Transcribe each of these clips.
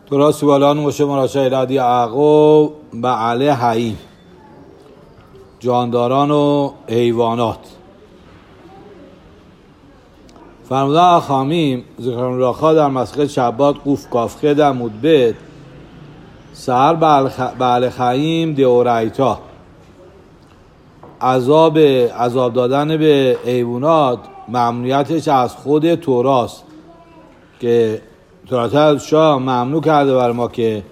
درست بالان مشه مراشای رادی عقب و علی حییم، جانداران و حیوانات. فرمودن اخامیم ذکران راخا در مسخه شبات قوف کافخه در مدبت سهر بعل خییم دیورایتا، عذاب دادن به حیوانات ممنوعیتش از خود توراست که تورات شاه ممنوع کرده بر ما که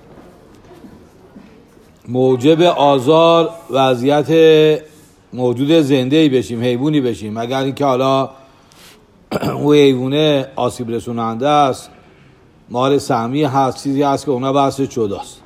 موجب آزار وضعیت موجود زنده‌ای بشیم، حیوانی بشیم، مگر اینکه حالا اون حیوانه آسیب رسوننده است، مال سمی هست، چیزی هست که اونا بحث جداست.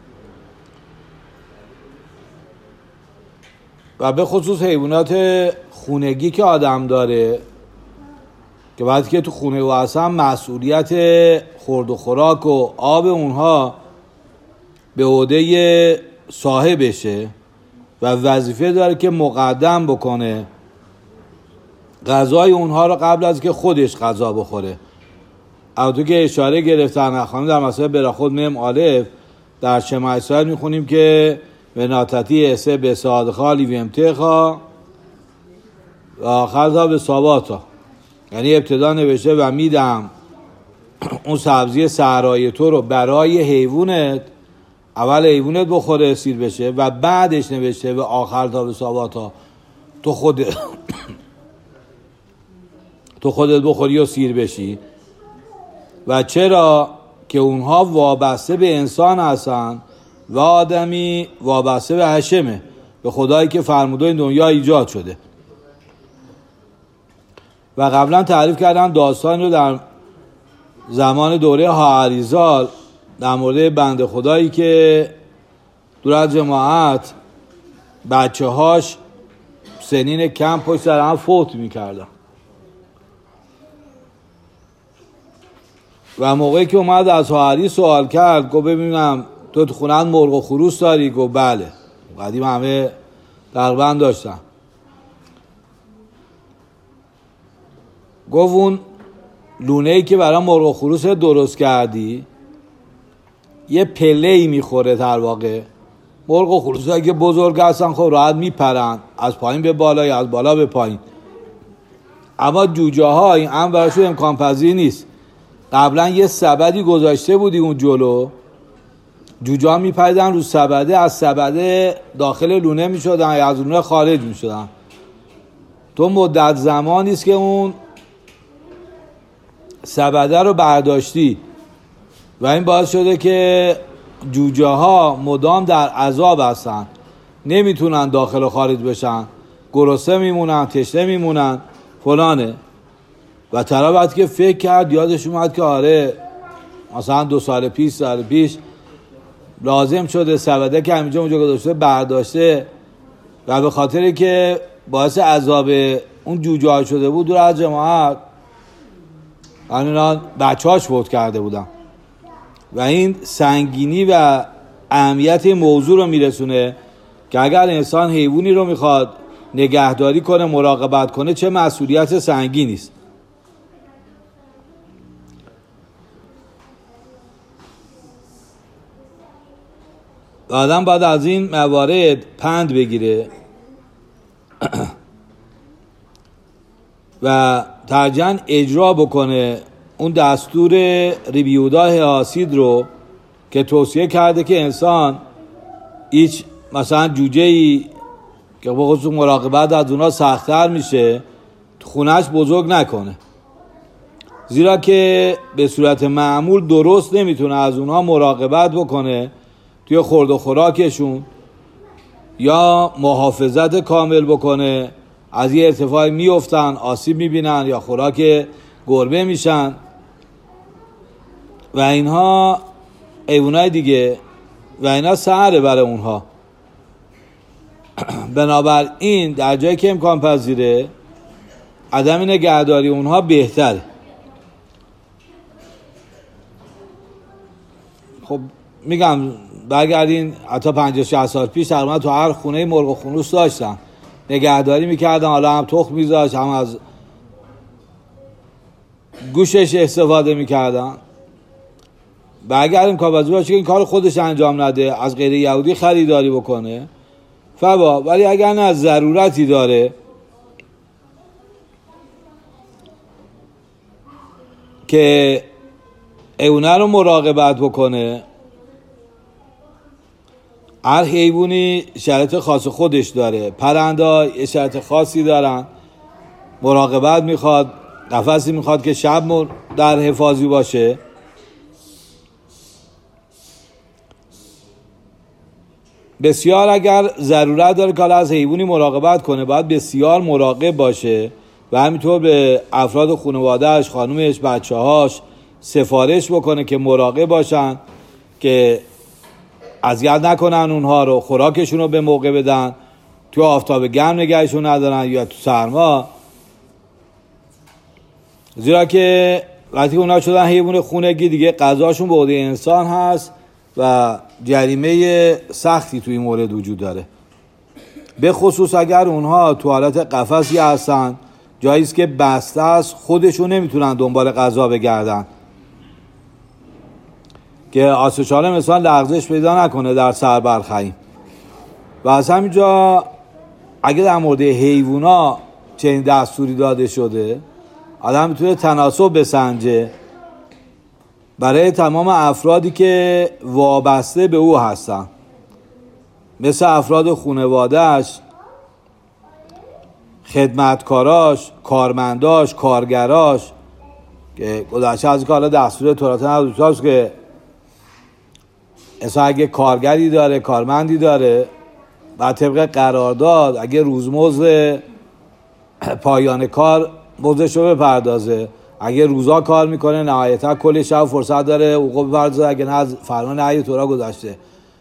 و به خصوص حیوانات خونگی که آدم داره که بعد که تو خونه و اصلا مسئولیت خورد و خوراک و آب اونها به عهده صاحبشه و وظیفه داره که مقدم بکنه غذای اونها رو قبل از که خودش غذا بخوره. البته که اشاره گرفتن اخوان در مسئله براخود مم الف در شمع اسرائیل میخونیم که به ناتتی اسه به صادخا لیویمتخا و آخر تا به صاباتا، یعنی ابتدا نوشته و میدم اون سبزی صحرایی تو رو برای حیوانت، اول حیوانت بخوره سیر بشه و بعدش نوشته و آخر تا به صاباتا تو خودت بخوری و سیر بشی. و چرا که اونها وابسته به انسان هستن و آدمی وابسته به هشمه، به خدایی که فرموده این دنیا ایجاد شده. و قبلا تعریف کردم داستان رو در زمان دوره هاریزال در مورد بنده خدایی که دور از جماعت بچه هاش سنین کم پشت سر هم فوت میکردن و موقعی که اومد از هاری سوال کرد گفت ببینم تو خونت مرغ و خروس داری؟ گفت بله، قدیم همه تقریبا داشتن. گفت اون لونه‌ای که برای مرغ و خروس درست کردی یه پله‌ای میخوره، در واقع مرغ و خروس اگه بزرگ هستن خب راحت میپرن از پایین به بالا یا از بالا به پایین، اما جوجه ها این امر براشون امکان پذیر نیست. قبلا یه سبدی گذاشته بودی اون جلو، جوجه ها میپریدن رو سبده، از سبده داخل لونه میشدن یا از لونه خارج میشدن. تو مدت زمانی است که اون سبده رو برداشتی و این باعث شده که جوجه ها مدام در عذاب هستن، نمیتونن داخل و خارج بشن، گرسنه میمونن، تشنه میمونن فلانه. و طرف وقتی که فکر کرد یادش اومد که آره مثلا 2 سال پیش لازم شده سبده که همینجا اونجا گذاشته برداشته و به خاطر که باعث عذاب اون جوجه ها شده بود دور از جماعت بچه هاش فوت کرده بودن. و این سنگینی و اهمیت موضوع رو میرسونه که اگر انسان حیوانی رو میخواد نگهداری کنه، مراقبت کنه، چه مسئولیت سنگینی است. آدم باید از این موارد پند بگیره و ترجماً اجرا بکنه اون دستور ریبیودا حاسید رو که توصیه کرده که انسان هیچ مثلا جوجه‌ای که بخصوص مراقبت از اونها سخت‌تر میشه خونهش بزرگ نکنه، زیرا که به صورت معمول درست نمیتونه از اونها مراقبت بکنه توی خورد و خوراکشون یا محافظت کامل بکنه، از یه ارتفاعی میافتن آسیب میبینن یا خوراک گربه میشن و اینها حیوانای دیگه و اینا سهره برای اونها. بنابراین در جایی که امکان پذیره عدم نگهداری اونها بهتره. خب میگم برگردین حتی 50-60 سال پیش تقریبا تو هر خونه مرغ و خروس داشتن، نگهداری میکردن، حالا هم تخم میذاشت هم از گوشش استفاده میکردن و اگر امکان پذیر باشه که این کار خودش انجام نده، از غیر یهودی خریداری بکنه فوا. ولی اگر نه ضرورتی داره که اونه رو مراقبت بکنه، هر حیوانی شرط خاص خودش داره. پرنده یه شرط خاصی دارن، مراقبت میخواد، قفسی میخواد که شب در حفاظی باشه. بسیار اگر ضرورت داره که از حیوانی مراقبت کنه، باید بسیار مراقب باشه و همینطور به افراد خانواده‌اش، خانومش، بچه‌هاش سفارش بکنه که مراقب باشن، که اذیت نکنن اونها رو، خوراکشون رو به موقع بدن، تو آفتاب گرم نگهشون ندارن یا تو سرما. زیرا که وقتی اونا شدن حیوان خونگی دیگه غذاشون به عهده انسان هست و جریمه سختی توی این مورد وجود داره. به خصوص اگر اونها تو حالت قفسی هستن، جاییست که بسته است، خودشون نمیتونن دنبال غذا بگردن که آسشاله مثلا لغزش پیدا نکنه در سر برخیم. و از همینجا اگه در مورد حیوونا چنین دستوری داده شده، آدم میتونه تناسب بسنجه برای تمام افرادی که وابسته به او هستن، مثل افراد خانواده‌اش، خدمتکاراش، کارمنداش، کارگراش، که گذشته از که حالا دستور تورات نداشت که اصلا اگه کارگری داره، کارمندی داره، بعد طبق قرارداد اگه روزمزد پایان کار مزدش رو بپردازه، اگه روزا کار میکنه نهایتا کل شب فرصت داره حقوق بپردازه، اگه نه از فرمان نهی تورات گذشته.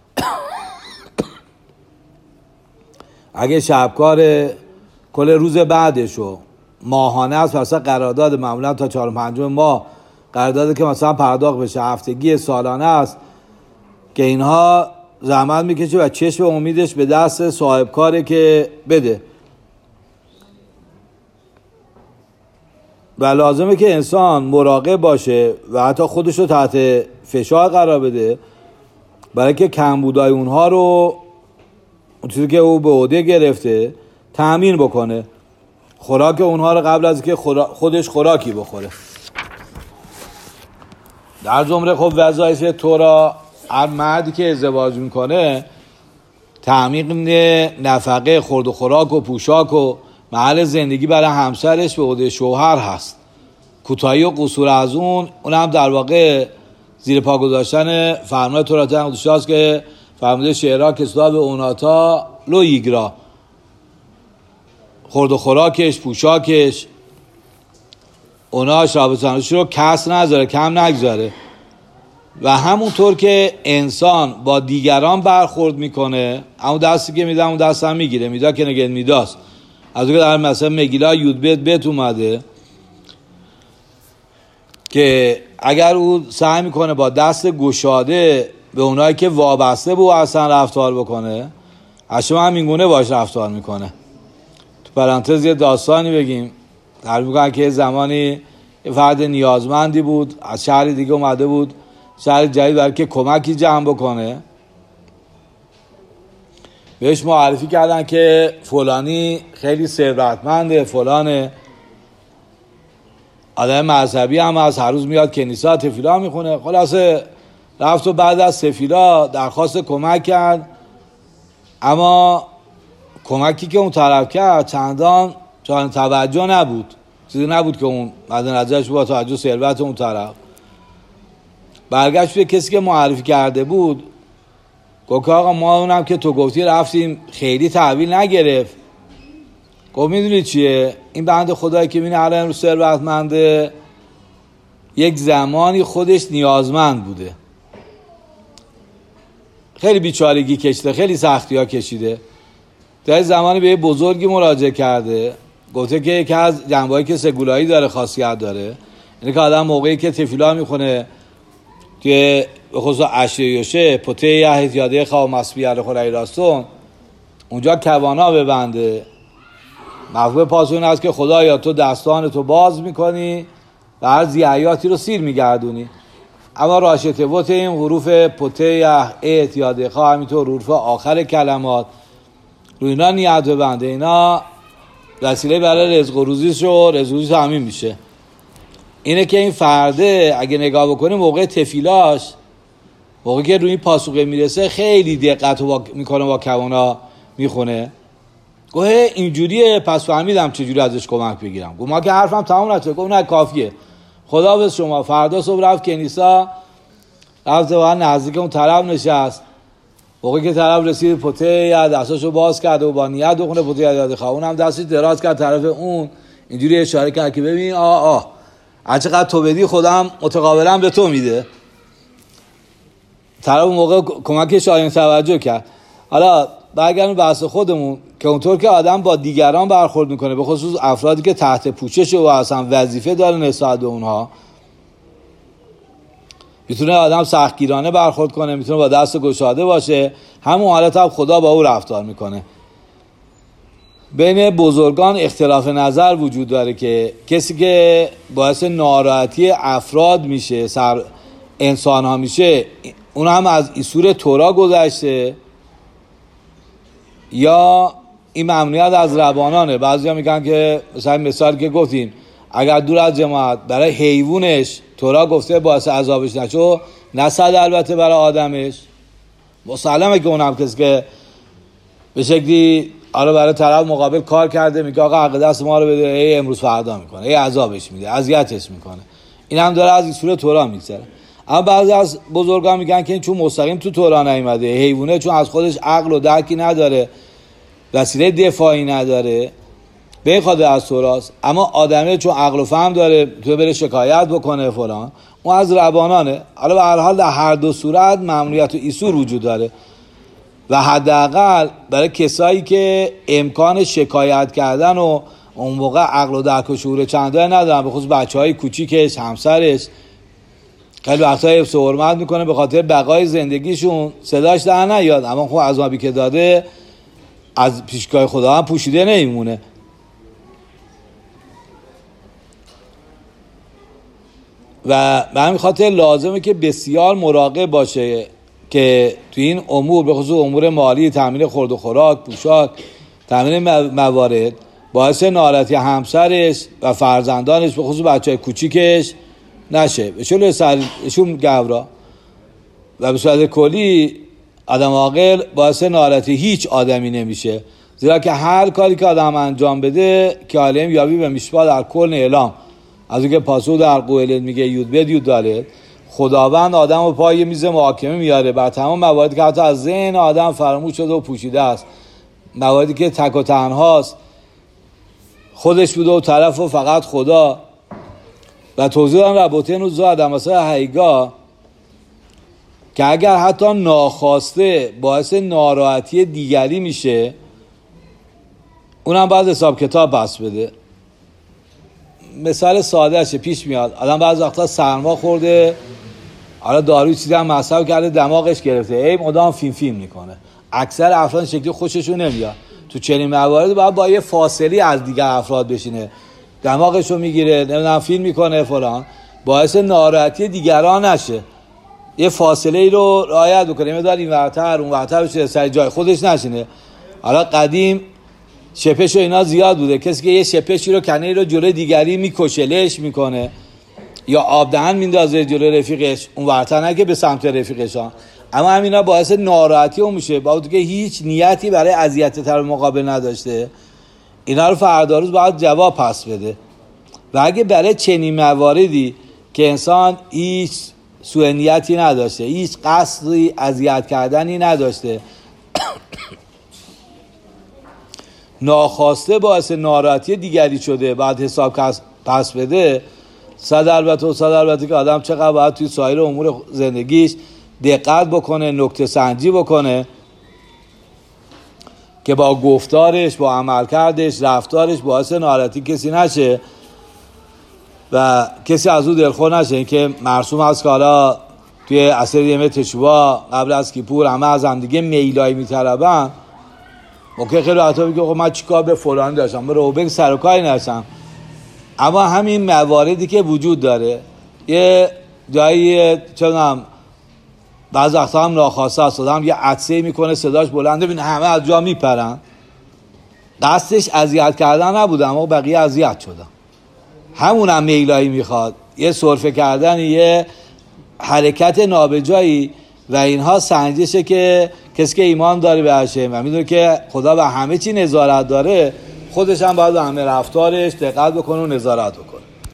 اگه شبکار کل روز بعدشو ماهانه است، مثلا قرارداد معمولا تا 4-5 ماه قرارداد که مثلا پرداخت بشه، هفتگی، سالانه است، که اینها زحمت میکشه و چشم امیدش به دست صاحب کاره که بده. و لازمه که انسان مراقب باشه و حتی خودش رو تحت فشار قرار بده برای که کمبودای اونها رو، اون چیزی که او به عهده گرفته، تأمین بکنه. خوراک اونها رو قبل از که خودش خوراکی بخوره. در جمله خب وظایف تورا، هر مردی که ازدواج میکنه تأمین نفقه، خورد و خوراک و پوشاک و محل زندگی برای همسرش به عهده شوهر هست. کوتاهی و قصور از اون هم در واقع زیر پا گذاشتن فرمان تورات اقدس است که فرموده شعرها کسلا اوناتا لو یگرا، خورد و خوراکش، پوشاکش، اونا شراب تنوش رو کس نذاره، کم نگذاره. و همونطور که انسان با دیگران برخورد میکنه، همون دستی که میده همون دست هم میگیره، میدا که نگه میداست. از اون که در مثلا مگیلا یود بیت اومده که اگر او سعی میکنه با دست گشاده به اونایی که وابسته به او اصلا رفتار بکنه، اشما هم اینگونه باش رفتار میکنه. تو پرانتز یه داستانی بگیم. تعریف میکنن که زمانی یه فرد نیازمندی بود، از شهر دیگه اومده بود شهر جدید برای که کمکی جمع بکنه. بهش معرفی کردن که فلانی خیلی ثروتمنده، فلانه، آدم مذهبی هم از، هر روز میاد کنیسه تفیلا میخونه. خلاصه رفت و بعد از تفیلا درخواست کمک کرد، اما کمکی که اون طرف کرد چندان توجه نبود، چیزی نبود که اون مد نظرش با توجه ثروت اون طرف. برگشت به کسی که معرفی کرده بود، گفت آقا ما اونم که تو گفتی رفتیم خیلی تحویل نگرفت. گفت میدونی چیه؟ این بنده خدایی که می‌بینی الان رو ثروتمنده، یک زمانی خودش نیازمند بوده، خیلی بیچارگی کشیده، خیلی سختی ها کشیده، در زمانی به یه بزرگی مراجعه کرده، گفته که یکی از جنبه‌هایی که سگولایی داره، خاصیت داره، اینه که آدم موقعی که تفیلا میخونه که به خصوص عشریوشه پته یه احتیاده خواه مسبیه رو خورایی راستون، اونجا کوانا ببنده. مفهوم پاسون است که خدایا تو دستان تو باز میکنی و هر زیعیاتی رو سیر میگردونی. اما راشته بوت این حروف پته ات یا دخا، همینطور حروف آخر کلمات روی اینا نیت ببنده، اینا وسیله برای رزق و روزیش و رزق و روزیش همین میشه. اینه که این فرده اگه نگاه بکنیم موقع تفیلاش، موقعی که روی پاسوقه میرسه خیلی دقت میکنه با کوانا میخونه. گوه اینجوریه، پس فهمیدم چجوری ازش کمک بگیرم. گوه ما که حرفم تمام نشد. گوه نه کافیه، خداحافظ شما. فردا صبح رفت کنیسا، رفت و نزدیک اون طرف نشست. موقعی که طرف رسید پته یا دستاشو باز کرد و با نیت بخونه پته یاد خواه، اونم دستش دراز کرد طرف اون، اینجوری اشاره کرد که ببین هرچقدر تو بدی خودم متقابلا به تو میده. طرف اون موقع کمکش شایان توجه کرد. حالا برگردیم بحث خودمون که اونطور که آدم با دیگران برخورد میکنه، به خصوص افرادی که تحت پوشش و اصلا وظیفه داره نسبت به اونها، میتونه آدم سختگیرانه برخورد کنه، میتونه با دست گشاده باشه. همون حالت هم خدا با او رفتار میکنه. بین بزرگان اختلاف نظر وجود داره که کسی که باعث ناراحتی افراد میشه، انسان ها میشه، اون هم از ایسور تورا گذشته یا این ممنوعیت از ربانانه. بعضی ها میگن که مثلا مثال که گفتیم اگر دور از جماعت برای حیوانش تورا گفته باعث عذابش نشو، نصد البته برای آدمش مسلمه که اونم کسی که به شکلی برای طرف مقابل کار کرده میگه آقا حق دست ما رو بده، ای امروز فردا میکنه، ای عذابش میده، اذیتش میکنه، این هم داره از این سوره تورا میگذره. اما بعضی از بزرگان میگن که این چون مستقیم تو تورا نیومده، حیوانه چون از خودش عقل و درکی نداره، وسیله دفاعی نداره، به خاطر از توراست. اما آدمه چون عقل و فهم داره، تو بره شکایت بکنه فلان، اون از ربانانه. حالا به هر حال در هر دو صورت ممنوعیت و ایسور وجود داره و حداقل برای کسایی که امکان شکایت کردن و اون موقع عقل و درک و شعور چندانی ندارن، به خصوص بچهای کوچیکش، همسرش، خیلی وقتا حفظ و حرمت میکنه به خاطر بقای زندگیشون، صداش در نیاد، اما خب عذابی که داده از پیشگاه خدا هم پوشیده نمیمونه. و به همین خاطر لازمه که بسیار مراقب باشه که تو این امور، به خصوص امور مالی، تامین خورد و خوراک، پوشاک، تامین موارد، باعث ناراحتی همسرش و فرزندانش، به خصوص بچهای کوچیکش نشه، بهشون سرشون گورا. و به صورت کلی آدم عاقل باعث ناراحتی هیچ آدمی نمیشه، زیرا که هر کاری که آدم انجام بده که عالم یابی به میشبا در کل اعلام، از اون که پاسو در قویلت میگه یود بد یود دالت، خداوند آدم رو پای میز محاکمه میاره بر تمام مواردی که حتی از ذهن آدم فراموش شده و پوشیده است، مواردی که تک و تنهاست، خودش بوده و طرف و فقط خدا. و توضیح دارم ربطه نوز آدم واسه حیگاه که اگر حتی ناخواسته باعث ناراحتی دیگری میشه، اونم باید حساب کتاب پس بده. مثال سادهشه پیش میاد، آدم بعض وقتا سرما خورده، حالا داروی چیزی هم مصرف کرده، دماغش گرفته، ای مدام فیلم میکنه. اکثر افراد شکلی خوششون نمیاد، تو چنین موارد باید با یه فاصله از دیگر افراد بشینه، دماغشو میگیره، نمیدونم فیلم میکنه فلان، باعث ناراحتی دیگران نشه، یه فاصله ای رو رعایت بکنه، میدار این ورتر اون ورتر بشه، سر جای خودش نشینه. حالا قدیم شپش و اینا زیاد بوده، کسی که یه شپشی رو کنه رو جلوی دیگری میکشه، لش میکنه یا آب دهن میندازه جلوی رفیقش، اون ورتر نگه به سمت رفیقش ها. اما همینا باعث ناراحتی اون میشه، با اون که هیچ نیتی برای اذیت طرف مقابل نداشته. اینا رو فردا روز باید جواب پس بده. و اگه برای چنین مواردی که انسان هیچ سوء نیتی نداشته، هیچ قصدی اذیت کردنی نداشته، ناخواسته باعث ناراحتی دیگری شده، بعد حساب پس بده، صد البته که آدم چقدر باید توی سایر امور زندگیش دقت بکنه، نکته سنجی بکنه که با گفتارش، با عملکردش، رفتارش باعث ناراحتی کسی نشه و کسی از او دلخور نشه. این که مرسوم هست که حالا توی عصر یمه تشوبا قبل از کیپور همه از هم دیگه میلایی میطلبن، ممکن خیلی وقتا بگه خب من چیکار به فلان داشتم، به روبک سر و کاری نداشتم. اما همین مواردی که وجود داره، یه جایی چه می‌دونم بعضی وقتا هم ناخواسته است، آدم یه عطسه میکنه صداش بلنده، ببین همه از جا میپرن. قصدش اذیت کردن نبوده اما بقیه اذیت شدن. همونم میلایی میخواد، یه سرفه کردن، یه حرکت نابجایی و اینها سنجشه که کسی که ایمان داره به هاشم و میدونه که خدا به همه چی نظارت داره، خودش هم باید به همه رفتارش دقت بکنه و نظارت بکنه.